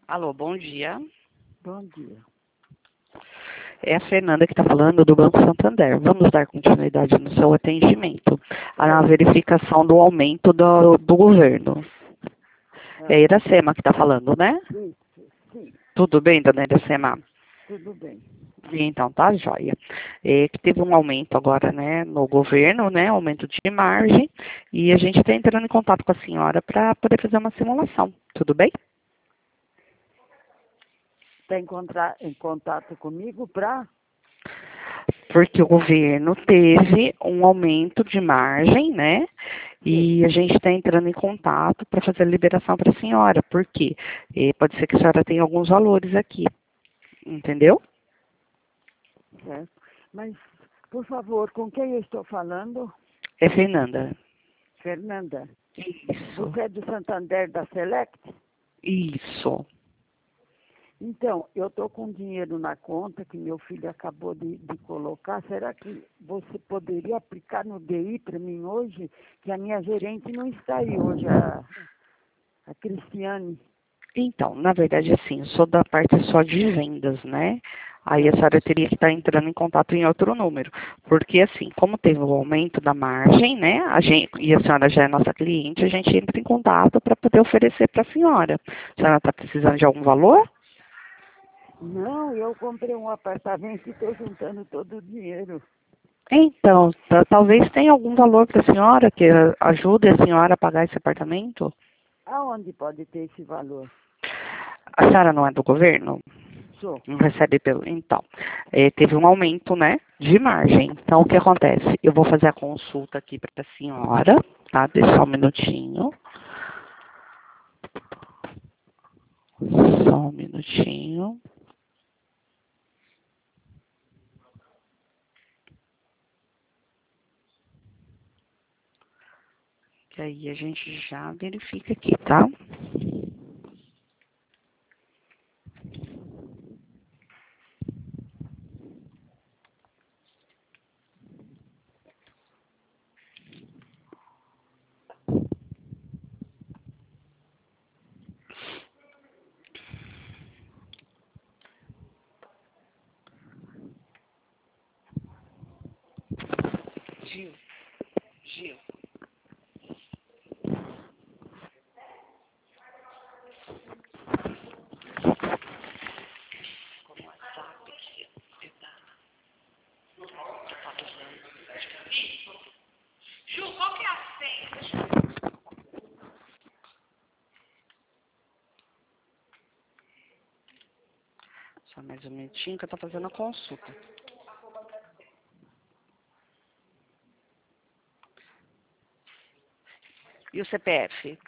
Alô, bom dia. Bom dia. É a Fernanda que está falando do Banco Santander. Vamos dar continuidade no seu atendimento. A verificação do aumento do governo. É a Iracema que está falando, né? Isso, sim, Tudo bem, dona Iracema? tudo bem. Então, tá joia. É que teve um aumento agora, né, no governo, né, aumento de margem, e a gente está entrando em contato com a senhora para poder fazer uma simulação. Tudo bem? Está em contato comigo para? Porque o governo teve um aumento de margem, né? E a gente está entrando em contato para fazer a liberação para a senhora. Por quê? Pode ser que a senhora tenha alguns valores aqui, entendeu? Certo. Mas, por favor, com quem eu estou falando? É Fernanda. Fernanda. Isso. Você é do Santander da Select? Isso. Então, eu estou com dinheiro na conta que meu filho acabou de colocar. Será que você poderia aplicar no DI para mim hoje? Que a minha gerente não está aí hoje, a Cristiane. Então, na verdade, assim, eu sou da parte só de vendas, né? Aí a senhora teria que estar entrando em contato em outro número. Porque, assim, como teve o aumento da margem, né? E a senhora já é nossa cliente, a gente entra em contato para poder oferecer para a senhora. A senhora está precisando de algum valor? Não, eu comprei um apartamento e estou juntando todo o dinheiro. Então, talvez tenha algum valor para a senhora que ajude a senhora a pagar esse apartamento? Aonde pode ter esse valor? A senhora não é do governo? Sou. Não recebe pelo. Então, teve um aumento, né, de margem. Então, o que acontece? Eu vou fazer a consulta aqui para a senhora, tá? Deixa só um minutinho. Só um minutinho. Que aí a gente já verifica aqui, tá? Gil, Gil. Como WhatsApp que tá usando. Ju, qual que é a senha? Só mais um minutinho que eu tô fazendo a consulta. E o CPF?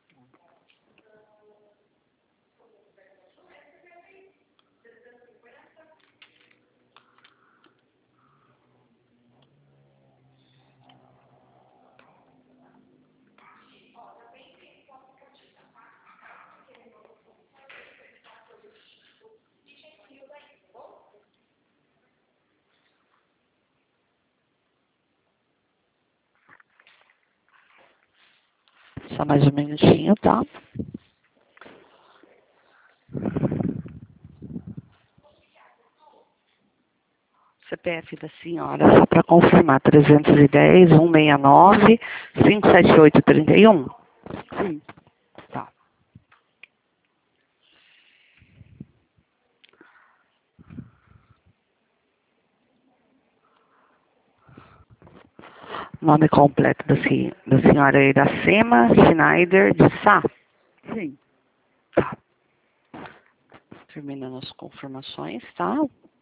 Só mais um minutinho, tá? CPF da senhora, só para confirmar, 310 169 578 31. Sim. Tá. Nome completo da senhora Iracema Schneider de Sá. Sim. Tá. Terminando as confirmações, tá?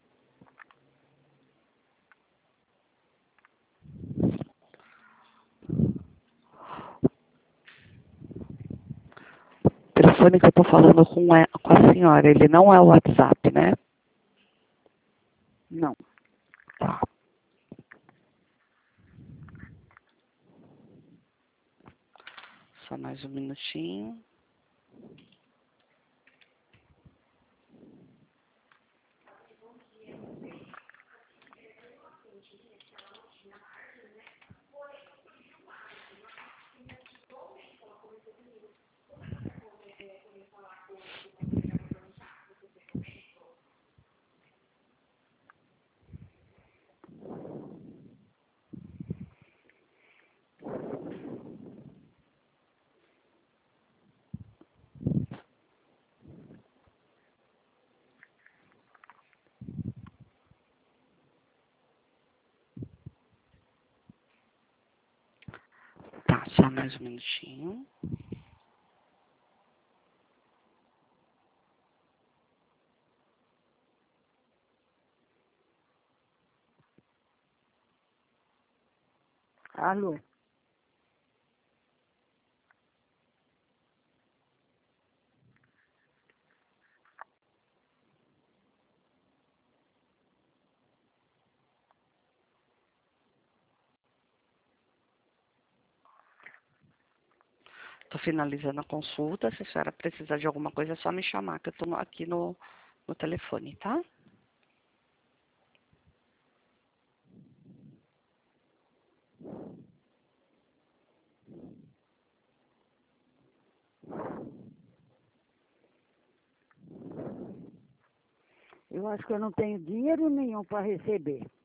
O telefone que eu tô falando com a senhora, ele não é o WhatsApp, né? Não. Tá. Só mais um minutinho. Só mais um minutinho. Alô? Tô finalizando a consulta. Se a senhora precisar de alguma coisa, é só me chamar, que eu tô aqui no telefone, tá? Eu acho que eu não tenho dinheiro nenhum para receber.